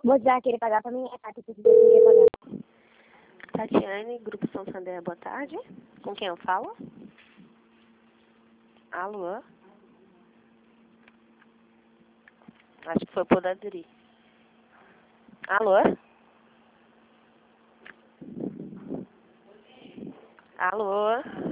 Vou já querer pagar pra mim. É Tati que queria pagar. Tatiane, Grupo Santander, boa tarde. Com quem eu falo? Alô? Acho que foi por Adri. Alô? Alô?